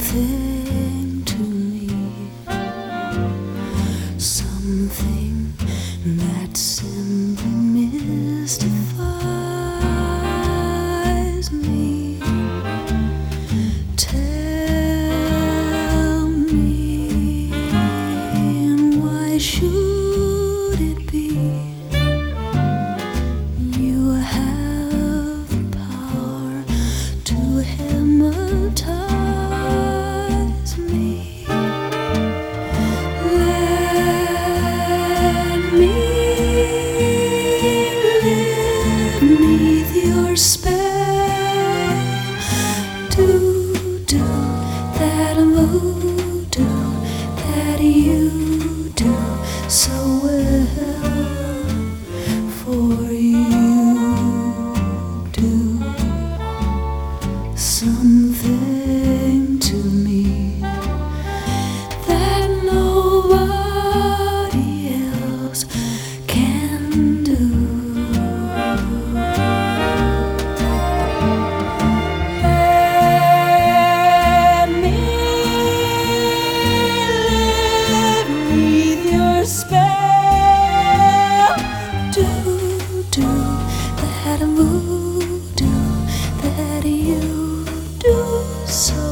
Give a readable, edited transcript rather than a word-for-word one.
something to me, something that simply mystifies me. Tell me, why should it be you have the power to hypnotize me? Let me live beneath your spell. Do that voodoo that you do so well. For you do something to me that nobody else can do. Let me live beneath your spell. Do that voodoo that you do so